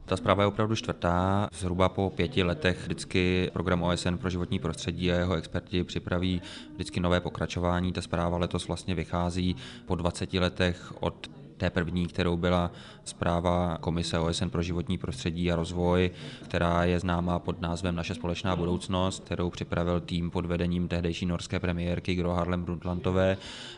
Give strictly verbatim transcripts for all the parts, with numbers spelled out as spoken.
Ta zpráva je opravdu čtvrtá. Zhruba po pěti letech vždycky program O S N pro životní prostředí a jeho experti připraví vždycky nové pokračování. Ta zpráva letos vlastně vychází po dvaceti letech od té první, kterou byla zpráva Komise O S N pro životní prostředí a rozvoj, která je známá pod názvem Naše společná budoucnost, kterou připravil tým pod vedením tehdejší norské premiérky Gro Harlem Brundtlandové.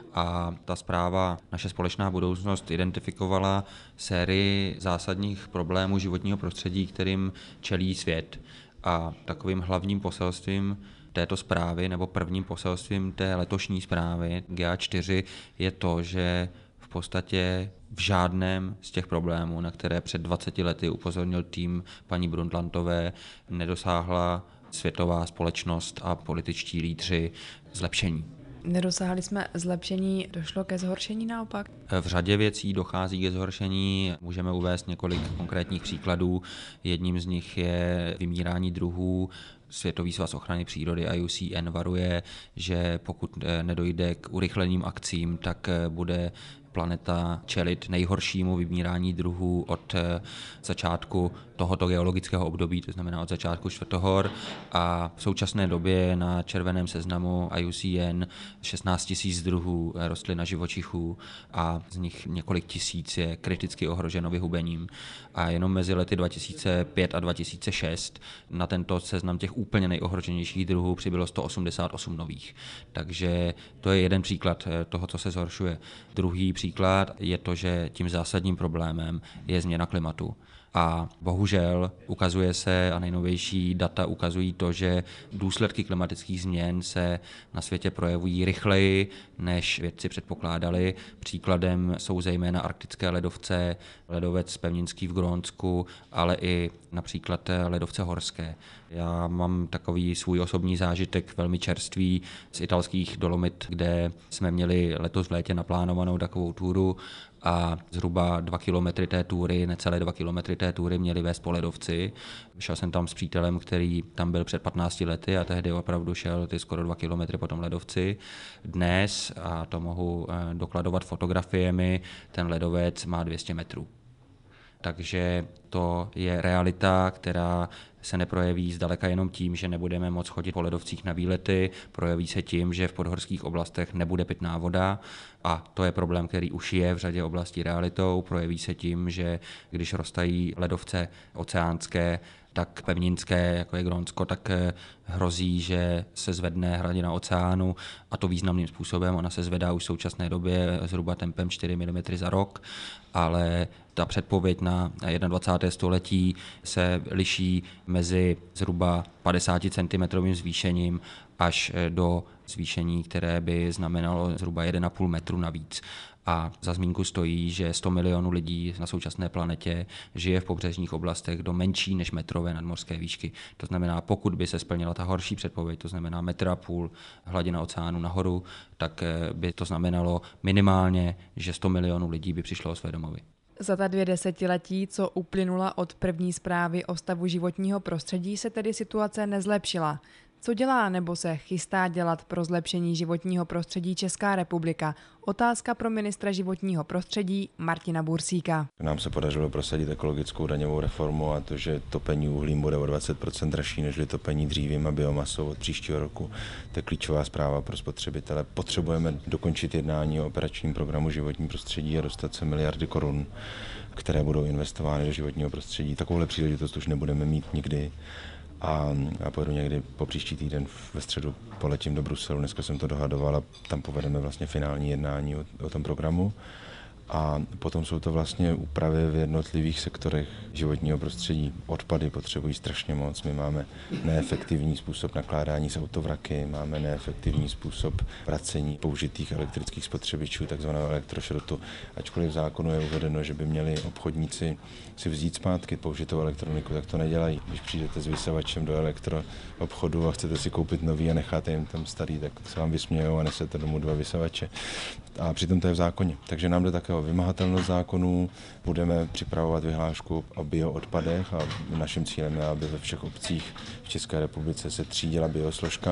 A ta zpráva Naše společná budoucnost identifikovala sérii zásadních problémů životního prostředí, kterým čelí svět. A takovým hlavním poselstvím této zprávy, nebo prvním poselstvím té letošní zprávy G A čtyři je to, že v podstatě v žádném z těch problémů, na které před dvaceti lety upozornil tým paní Brundtlandové, nedosáhla světová společnost a političtí lídři zlepšení. Nedosáhli jsme zlepšení, došlo ke zhoršení naopak? V řadě věcí dochází ke zhoršení, můžeme uvést několik konkrétních příkladů. Jedním z nich je vymírání druhů. Světový svaz ochrany přírody I U C N varuje, že pokud nedojde k urychleným akcím, tak bude planeta čelit nejhoršímu vymírání druhů od začátku tohoto geologického období, to znamená od začátku čtvrtohor, a v současné době je na červeném seznamu I U C N šestnáct tisíc druhů rostlin a živočichů a z nich několik tisíc je kriticky ohroženo vyhubením. A jenom mezi lety dva tisíce pět a dva tisíce šest na tento seznam těch úplně nejohroženějších druhů přibylo sto osmdesát osm nových. Takže to je jeden příklad toho, co se zhoršuje. Druhý příklad je to, že tím zásadním problémem je změna klimatu. A bohužel ukazuje se, a nejnovější data ukazují to, že důsledky klimatických změn se na světě projevují rychleji, než vědci předpokládali. Příkladem jsou zejména arktické ledovce, ledovec pevninský v Grónsku, ale i například ledovce horské. Já mám takový svůj osobní zážitek velmi čerstvý z italských Dolomit, kde jsme měli letos v létě naplánovanou takovou túru a zhruba dva kilometry té túry, necelé dva kilometry té túry měli vést po ledovci. Šel jsem tam s přítelem, který tam byl před patnácti lety a tehdy opravdu šel ty skoro dva kilometry po tom ledovci. Dnes, a to mohu dokladovat fotografiemi, ten ledovec má dvě stě metrů. Takže to je realita, která se neprojeví zdaleka jenom tím, že nebudeme moc chodit po ledovcích na výlety, projeví se tím, že v podhorských oblastech nebude pitná voda a to je problém, který už je v řadě oblastí realitou. Projeví se tím, že když roztají ledovce oceánské, tak pevninské, jako je Grónsko, tak hrozí, že se zvedne hladina oceánu a to významným způsobem. Ona se zvedá už v současné době zhruba tempem čtyři milimetry za rok, ale ta předpověď na dvacátém prvním století se liší mezi zhruba padesáti centimetrovým zvýšením až do zvýšení, které by znamenalo zhruba jeden a půl metru navíc. A za zmínku stojí, že sto milionů lidí na současné planetě žije v pobřežních oblastech do menší než metrové nadmořské výšky. To znamená, pokud by se splnila ta horší předpověď, to znamená metr a půl hladina oceánu nahoru, tak by to znamenalo minimálně, že sto milionů lidí by přišlo o své domovy. Za ta dvě desetiletí, co uplynula od první zprávy o stavu životního prostředí, se tedy situace nezlepšila. Co dělá nebo se chystá dělat pro zlepšení životního prostředí Česká republika? Otázka pro ministra životního prostředí Martina Bursíka. Nám se podařilo prosadit ekologickou daňovou reformu a to, že topení uhlím bude o dvacet procent dražší než topení dřívím a biomasou od příštího roku. To je klíčová zpráva pro spotřebitele. Potřebujeme dokončit jednání o operačním programu životní prostředí a dostat se miliardy korun, které budou investovány do životního prostředí. Takovouhle příležitost už nebudeme mít nikdy. A, a pojedu někdy po příští týden ve středu poletím do Bruselu, dneska jsem to dohadoval a tam povedeme vlastně finální jednání o, o tom programu. A potom jsou to vlastně úpravy v jednotlivých sektorech životního prostředí. Odpady potřebují strašně moc. My máme neefektivní způsob nakládání s autovraky, máme neefektivní způsob vracení použitých elektrických spotřebičů, takzvaného elektrošrotu. Ačkoliv v zákonu je uvedeno, že by měli obchodníci si vzít zpátky použitou elektroniku, tak to nedělají. Když přijdete s vysavačem do elektroobchodu a chcete si koupit nový a necháte jim tam starý, tak se vám vysmějou a nesete domů dva vysavače. A přitom to je v zákoně. Takže nám jde také o vymahatelnost zákonů, budeme připravovat vyhlášku o bioodpadech a naším cílem je, aby ve všech obcích v České republice se třídila biosložka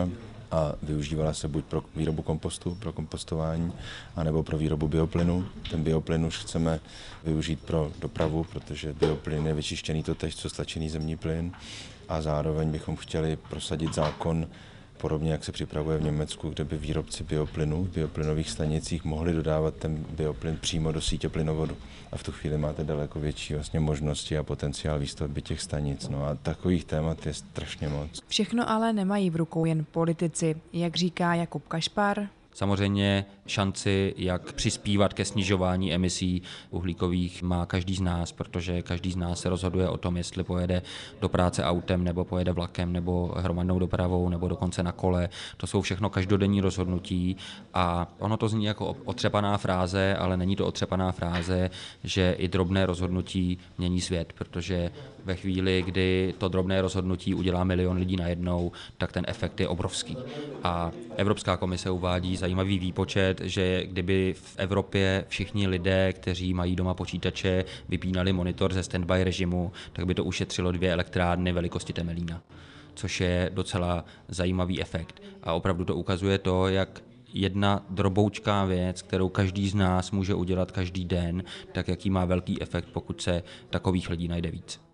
a využívala se buď pro výrobu kompostu, pro kompostování, anebo pro výrobu bioplynu. Ten bioplyn už chceme využít pro dopravu, protože bioplyn je vyčištěný totéž, co stlačený zemní plyn, a zároveň bychom chtěli prosadit zákon, podobně jak se připravuje v Německu, kde by výrobci bioplynu v bioplynových stanicích mohli dodávat ten bioplyn přímo do sítě plynovodu. A v tu chvíli máte daleko větší vlastně možnosti a potenciál výstavby těch stanic. No a takových témat je strašně moc. Všechno ale nemají v rukou jen politici, jak říká Jakub Kašpar. Samozřejmě šanci, jak přispívat ke snižování emisí uhlíkových, má každý z nás, protože každý z nás se rozhoduje o tom, jestli pojede do práce autem, nebo pojede vlakem, nebo hromadnou dopravou, nebo dokonce na kole. To jsou všechno každodenní rozhodnutí a ono to zní jako otřepaná fráze, ale není to otřepaná fráze, že i drobné rozhodnutí mění svět, protože ve chvíli, kdy to drobné rozhodnutí udělá milion lidí najednou, tak ten efekt je obrovský. A Evropská komise uvádí zajímavý výpočet, že kdyby v Evropě všichni lidé, kteří mají doma počítače, vypínali monitor ze standby režimu, tak by to ušetřilo dvě elektrárny velikosti Temelína, což je docela zajímavý efekt. A opravdu to ukazuje to, jak jedna droboučká věc, kterou každý z nás může udělat každý den, tak jaký má velký efekt, pokud se takových lidí najde víc.